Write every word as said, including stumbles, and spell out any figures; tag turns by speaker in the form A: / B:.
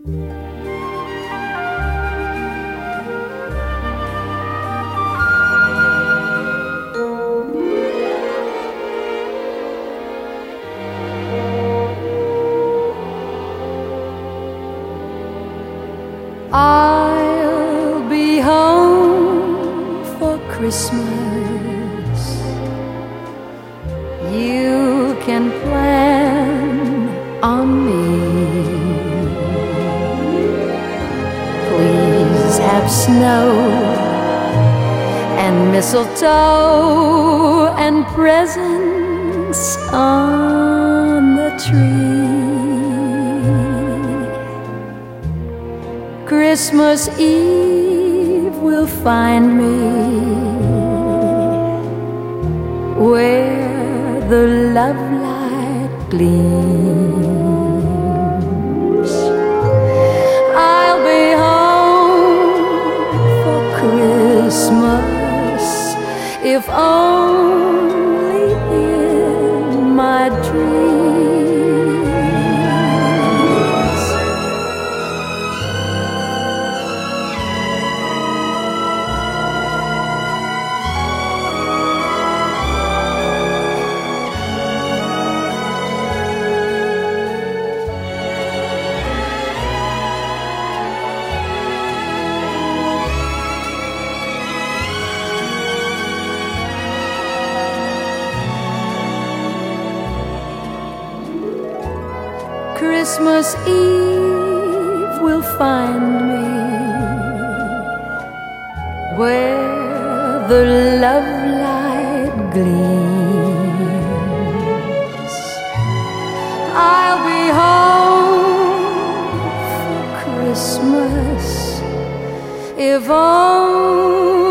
A: I'll be home for Christmas. You can plan on me. Please have snow and mistletoe and presents on the tree. Christmas Eve will find me where the love light gleams. I'll be home for Christmas, if only in my dreams. Christmas Eve will find me where the love light gleams. I'll be home for Christmas, if only